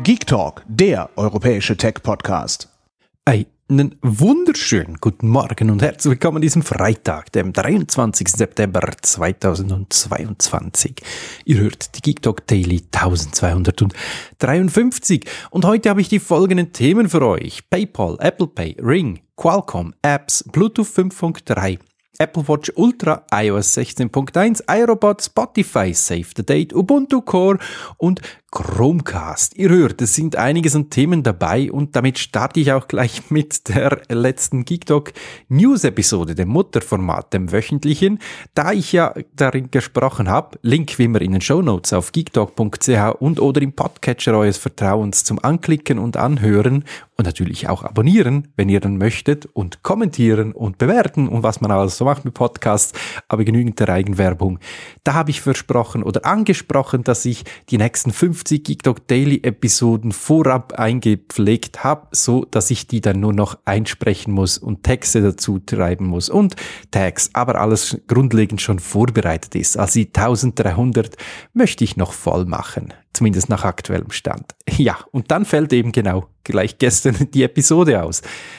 Geek Talk, der europäische Tech-Podcast. Einen wunderschönen guten Morgen und herzlich willkommen an diesem Freitag, dem 23. September 2022. Ihr hört die Geek Talk Daily 1253 und heute habe ich die folgenden Themen für euch. PayPal, Apple Pay, Ring, Qualcomm, Apps, Bluetooth 5.3, Apple Watch Ultra, iOS 16.1, iRobot, Spotify, Save the Date, Ubuntu Core und Chromecast. Ihr hört, es sind einiges an Themen dabei und damit starte ich auch gleich mit der letzten Geek Talk News Episode, dem Mutterformat, dem wöchentlichen. Da ich ja darin gesprochen habe, Link wie immer in den Shownotes auf geektalk.ch und oder im Podcatcher eures Vertrauens zum Anklicken und Anhören und natürlich auch abonnieren, wenn ihr dann möchtet und kommentieren und bewerten und was man alles so macht mit Podcasts, aber genügend der Eigenwerbung. Da habe ich versprochen oder angesprochen, dass ich die nächsten 50 Geek Talk Daily Episoden vorab eingepflegt habe, so dass ich die dann nur noch einsprechen muss und Texte dazu treiben muss und Tags, aber alles grundlegend schon vorbereitet ist. Also die 1300 möchte ich noch voll machen, zumindest nach aktuellem Stand. Ja, und dann fällt eben genau gleich gestern die Episode aus.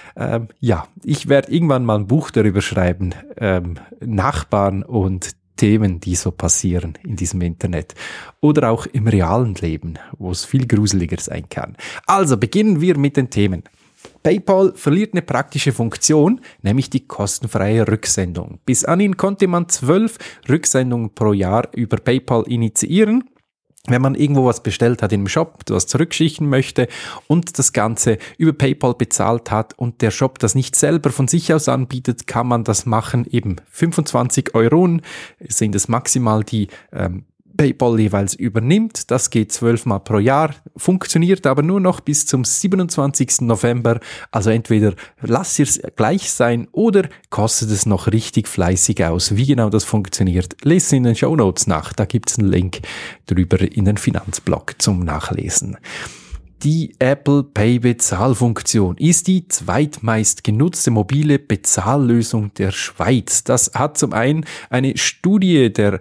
Ich werde irgendwann mal ein Buch darüber schreiben, Nachbarn und Themen, die so passieren in diesem Internet oder auch im realen Leben, wo es viel gruseliger sein kann. Also beginnen wir mit den Themen. PayPal verliert eine praktische Funktion, nämlich die kostenfreie Rücksendung. Bis anhin konnte man 12 Rücksendungen pro Jahr über PayPal initiieren, wenn man irgendwo was bestellt hat im Shop, was zurückschicken möchte und das Ganze über PayPal bezahlt hat und der Shop das nicht selber von sich aus anbietet, kann man das machen. Eben 25 € sind es maximal, die PayPal jeweils übernimmt. Das geht 12 Mal pro Jahr, funktioniert aber nur noch bis zum 27. November. Also entweder lasst ihr es gleich sein oder kostet es noch richtig fleißig aus. Wie genau das funktioniert, lest in den Shownotes nach. Da gibt es einen Link drüber in den Finanzblog zum Nachlesen. Die Apple Pay Bezahlfunktion ist die zweitmeist genutzte mobile Bezahllösung der Schweiz. Das hat zum einen eine Studie der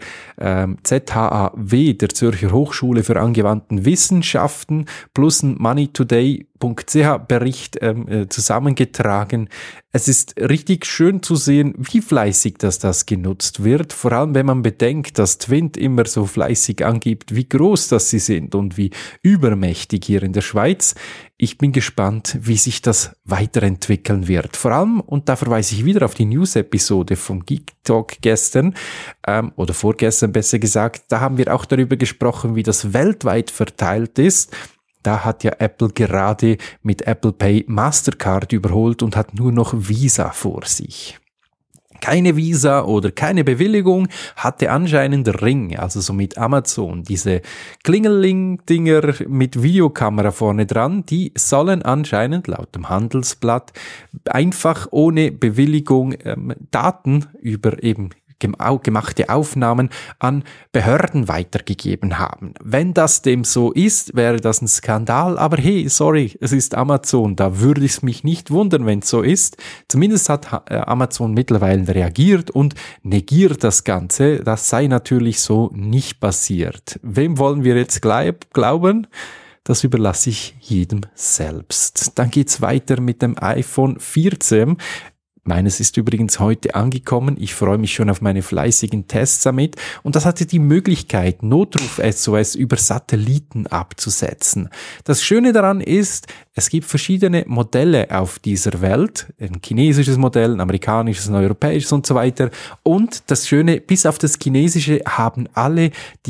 ZHAW, der Zürcher Hochschule für angewandten Wissenschaften, plus ein MoneyToday.ch-Bericht zusammengetragen. Es ist richtig schön zu sehen, wie fleißig das genutzt wird, vor allem wenn man bedenkt, dass Twint immer so fleißig angibt, wie groß das sie sind und wie übermächtig hier in der Schweiz. Ich bin gespannt, wie sich das weiterentwickeln wird. Vor allem, und da verweise ich wieder auf die News-Episode vom Geek Talk gestern, oder vorgestern besser gesagt, da haben wir auch darüber gesprochen, wie das weltweit verteilt ist. Da hat ja Apple gerade mit Apple Pay Mastercard überholt und hat nur noch Visa vor sich. Keine Visa oder keine Bewilligung hatte anscheinend Ring, also so mit Amazon. Diese Klingeling-Dinger mit Videokamera vorne dran, die sollen anscheinend laut dem Handelsblatt einfach ohne Bewilligung Daten über eben gemachte Aufnahmen an Behörden weitergegeben haben. Wenn das dem so ist, wäre das ein Skandal, aber hey, sorry, es ist Amazon, da würde es mich nicht wundern, wenn es so ist. Zumindest hat Amazon mittlerweile reagiert und negiert das Ganze, das sei natürlich so nicht passiert. Wem wollen wir jetzt glauben? Das überlasse ich jedem selbst. Dann geht's weiter mit dem iPhone 14. Meines ist übrigens heute angekommen. Ich freue mich schon auf meine fleißigen Tests damit. Und das hatte die Möglichkeit, Notruf-SOS über Satelliten abzusetzen. Das Schöne daran ist, es gibt verschiedene Modelle auf dieser Welt. Ein chinesisches Modell, ein amerikanisches, ein europäisches und so weiter. Und das Schöne, bis auf das chinesische haben alle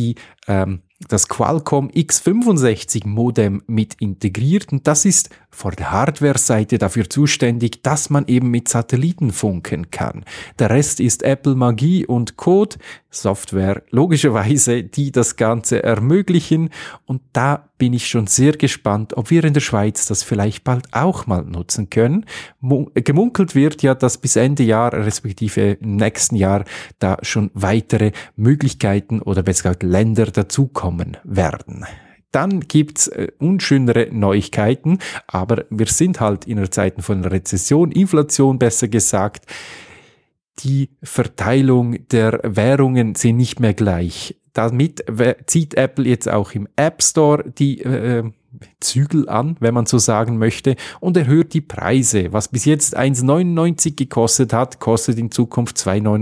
das Qualcomm X65 Modem mit integriert und das ist vor der Hardware-Seite dafür zuständig, dass man eben mit Satelliten funken kann. Der Rest ist Apple Magie und Code, Software logischerweise, die das Ganze ermöglichen und da bin ich schon sehr gespannt, ob wir in der Schweiz das vielleicht bald auch mal nutzen können. Gemunkelt wird ja, dass bis Ende Jahr, respektive im nächsten Jahr, da schon weitere Möglichkeiten oder besser gesagt Länder dazukommen werden. Dann gibt's unschönere Neuigkeiten, aber wir sind halt in einer Zeit von Rezession, Inflation besser gesagt. Die Verteilung der Währungen sind nicht mehr gleich. Damit zieht Apple jetzt auch im App Store die Zügel an, wenn man so sagen möchte, und erhöht die Preise. Was bis jetzt 1,99 gekostet hat, kostet in Zukunft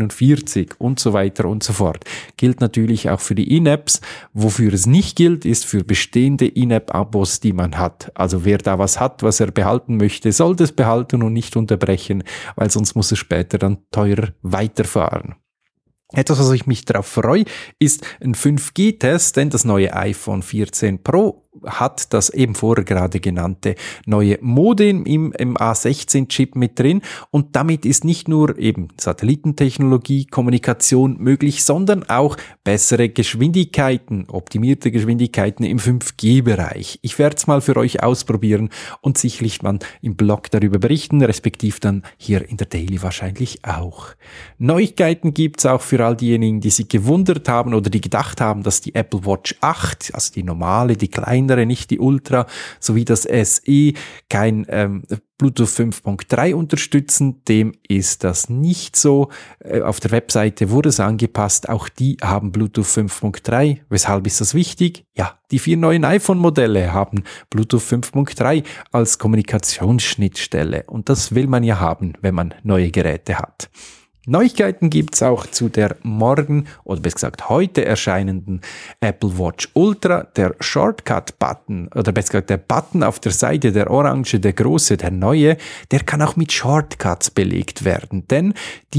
2,49 und so weiter und so fort. Gilt natürlich auch für die In-Apps. Wofür es nicht gilt, ist für bestehende In-App-Abos, die man hat. Also wer da was hat, was er behalten möchte, sollte es behalten und nicht unterbrechen, weil sonst muss er später dann teurer weiterfahren. Etwas, was ich mich darauf freue, ist ein 5G-Test, denn das neue iPhone 14 Pro hat das eben vorher gerade genannte neue Modem im A16-Chip mit drin, und damit ist nicht nur eben Satellitentechnologie, Kommunikation möglich, sondern auch bessere Geschwindigkeiten, optimierte Geschwindigkeiten im 5G-Bereich. Ich werde es mal für euch ausprobieren und sicherlich mal im Blog darüber berichten, respektiv dann hier in der Daily wahrscheinlich auch. Neuigkeiten gibt's auch für all diejenigen, die sich gewundert haben oder die gedacht haben, dass die Apple Watch 8, also die normale, die kleinere, nicht die Ultra, sowie das SE kein Bluetooth 5.3 unterstützen. Dem ist das nicht so. Auf der Webseite wurde es angepasst. Auch die haben Bluetooth 5.3. Weshalb ist das wichtig? Ja, die 4 neuen iPhone-Modelle haben Bluetooth 5.3 als Kommunikationsschnittstelle. Und das will man ja haben, wenn man neue Geräte hat. Neuigkeiten gibt's auch zu der morgen, oder besser gesagt heute erscheinenden Apple Watch Ultra. Der Shortcut-Button, oder besser gesagt der Button auf der Seite, der orange, der große, der neue, der kann auch mit Shortcuts belegt werden. Denn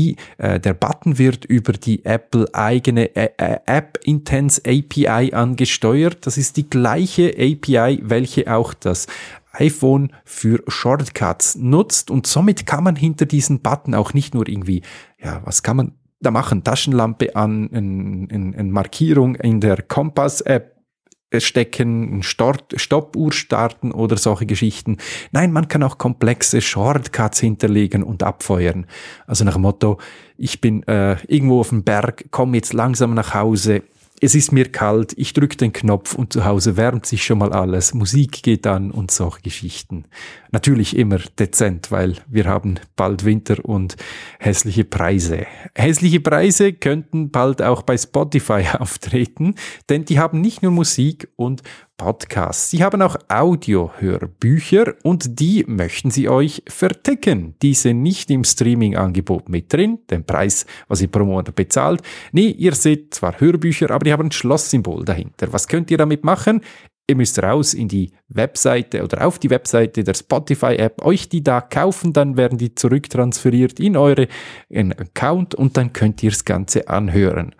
der Button wird über die Apple eigene App Intense API angesteuert. Das ist die gleiche API, welche auch das iPhone für Shortcuts nutzt, und somit kann man hinter diesen Button auch nicht nur irgendwie, ja, was kann man da machen? Taschenlampe an, eine Markierung in der Kompass-App stecken, eine Stoppuhr starten oder solche Geschichten. Nein, man kann auch komplexe Shortcuts hinterlegen und abfeuern. Also nach dem Motto, ich bin irgendwo auf dem Berg, komme jetzt langsam nach Hause, es ist mir kalt, ich drücke den Knopf und zu Hause wärmt sich schon mal alles, Musik geht an und solche Geschichten. Natürlich immer dezent, weil wir haben bald Winter und hässliche Preise. Hässliche Preise könnten bald auch bei Spotify auftreten, denn die haben nicht nur Musik und Podcasts. Sie haben auch Audio-Hörbücher und die möchten sie euch verticken. Die sind nicht im Streaming-Angebot mit drin, den Preis, was ihr pro Monat bezahlt. Nee, ihr seht zwar Hörbücher, aber die haben ein Schlosssymbol dahinter. Was könnt ihr damit machen? Ihr müsst raus in die Webseite oder auf die Webseite der Spotify-App, euch die da kaufen, dann werden die zurücktransferiert in euren Account und dann könnt ihr das Ganze anhören.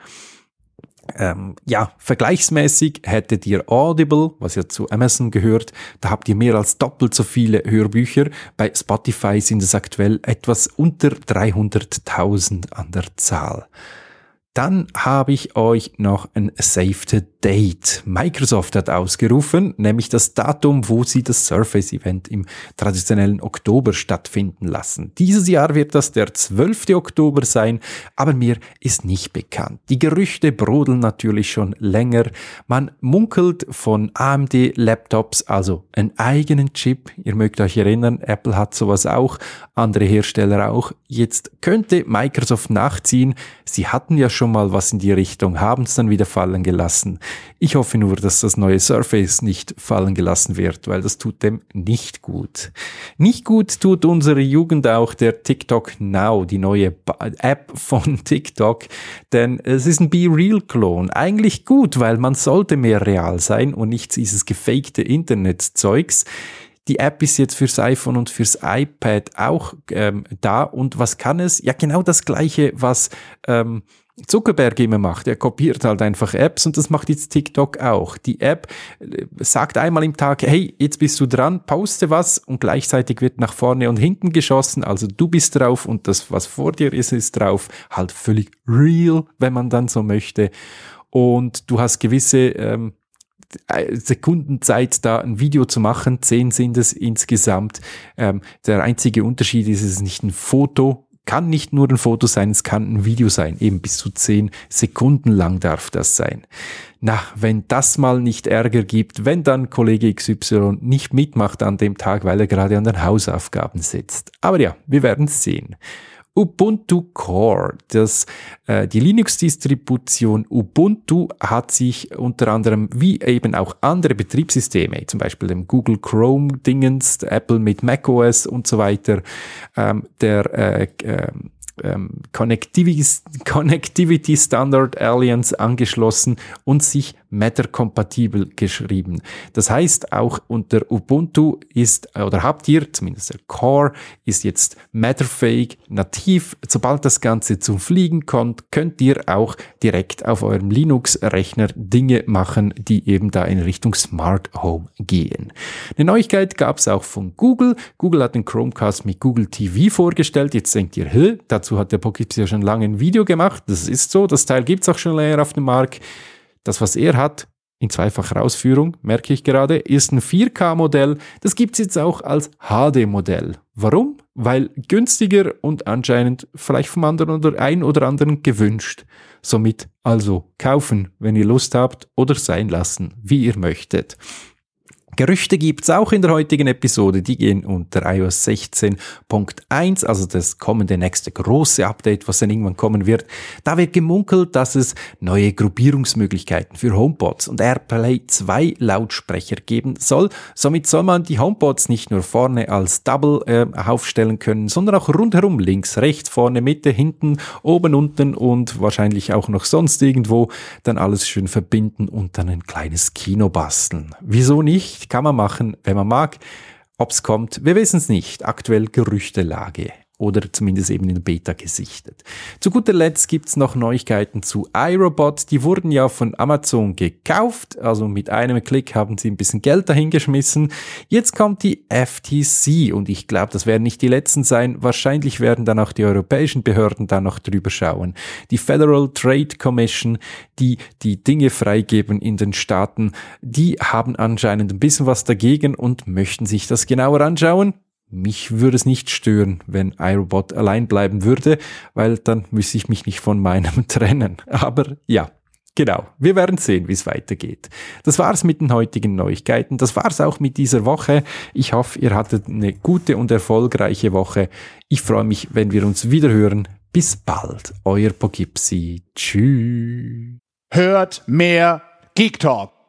Vergleichsmäßig hättet ihr Audible, was ja zu Amazon gehört, da habt ihr mehr als doppelt so viele Hörbücher. Bei Spotify sind es aktuell etwas unter 300.000 an der Zahl. Dann habe ich euch noch ein Saved Date. Microsoft hat ausgerufen, nämlich das Datum, wo sie das Surface-Event im traditionellen Oktober stattfinden lassen. Dieses Jahr wird das der 12. Oktober sein, aber mir ist nicht bekannt. Die Gerüchte brodeln natürlich schon länger. Man munkelt von AMD-Laptops, also einen eigenen Chip. Ihr mögt euch erinnern, Apple hat sowas auch, andere Hersteller auch. Jetzt könnte Microsoft nachziehen. Sie hatten ja schon mal was in die Richtung, haben es dann wieder fallen gelassen. Ich hoffe nur, dass das neue Surface nicht fallen gelassen wird, weil das tut dem nicht gut. Nicht gut tut unsere Jugend auch der TikTok Now, die neue App von TikTok, denn es ist ein BeReal-Klon. Eigentlich gut, weil man sollte mehr real sein und nicht dieses gefakte Internetzeugs. Die App ist jetzt fürs iPhone und fürs iPad auch da. Und was kann es? Ja, genau das Gleiche, was Zuckerberg immer macht. Er kopiert halt einfach Apps und das macht jetzt TikTok auch. Die App sagt einmal im Tag, hey, jetzt bist du dran, poste was und gleichzeitig wird nach vorne und hinten geschossen. Also du bist drauf und das, was vor dir ist, ist drauf. Halt völlig real, wenn man dann so möchte. Und du hast gewisse Sekundenzeit, da ein Video zu machen. 10 sind es insgesamt. Der einzige Unterschied ist, es ist nicht ein Foto, kann nicht nur ein Foto sein, es kann ein Video sein. Eben bis zu 10 Sekunden lang darf das sein. Na, wenn das mal nicht Ärger gibt, wenn dann Kollege XY nicht mitmacht an dem Tag, weil er gerade an den Hausaufgaben sitzt. Aber ja, wir werden es sehen. Ubuntu Core. Die Linux-Distribution Ubuntu hat sich unter anderem, wie eben auch andere Betriebssysteme, zum Beispiel dem Google Chrome-Dingens, Apple mit macOS und so weiter, Connectivity Standard Alliance angeschlossen und sich Matter-kompatibel geschrieben. Das heißt, auch unter Ubuntu habt ihr, zumindest der Core, ist jetzt Matter-fähig, nativ. Sobald das Ganze zum Fliegen kommt, könnt ihr auch direkt auf eurem Linux-Rechner Dinge machen, die eben da in Richtung Smart Home gehen. Eine Neuigkeit gab es auch von Google. Google hat den Chromecast mit Google TV vorgestellt. Jetzt denkt ihr, dazu hat der Pockets ja schon lange ein Video gemacht. Das ist so, das Teil gibt es auch schon länger auf dem Markt. Das, was er hat, in zweifacher Ausführung, merke ich gerade, ist ein 4K-Modell. Das gibt es jetzt auch als HD-Modell. Warum? Weil günstiger und anscheinend vielleicht vom anderen oder ein oder anderen gewünscht. Somit also kaufen, wenn ihr Lust habt, oder sein lassen, wie ihr möchtet. Gerüchte gibt's auch in der heutigen Episode, die gehen unter iOS 16.1, also das kommende nächste große Update, was dann irgendwann kommen wird. Da wird gemunkelt, dass es neue Gruppierungsmöglichkeiten für HomePods und AirPlay 2 Lautsprecher geben soll. Somit soll man die HomePods nicht nur vorne als Double aufstellen können, sondern auch rundherum, links, rechts, vorne, Mitte, hinten, oben, unten und wahrscheinlich auch noch sonst irgendwo dann alles schön verbinden und dann ein kleines Kino basteln. Wieso nicht? Kann man machen, wenn man mag. Ob es kommt, wir wissen es nicht. Aktuell Gerüchtelage oder zumindest eben in der Beta gesichtet. Zu guter Letzt gibt es noch Neuigkeiten zu iRobot. Die wurden ja von Amazon gekauft, also mit einem Klick haben sie ein bisschen Geld dahingeschmissen. Jetzt kommt die FTC und ich glaube, das werden nicht die letzten sein. Wahrscheinlich werden dann auch die europäischen Behörden da noch drüber schauen. Die Federal Trade Commission, die Dinge freigeben in den Staaten, die haben anscheinend ein bisschen was dagegen und möchten sich das genauer anschauen. Mich würde es nicht stören, wenn iRobot allein bleiben würde, weil dann müsste ich mich nicht von meinem trennen. Aber ja, genau. Wir werden sehen, wie es weitergeht. Das war's mit den heutigen Neuigkeiten. Das war's auch mit dieser Woche. Ich hoffe, ihr hattet eine gute und erfolgreiche Woche. Ich freue mich, wenn wir uns wieder hören. Bis bald. Euer Poughkeepsie. Tschüss. Hört mehr Geek Talk.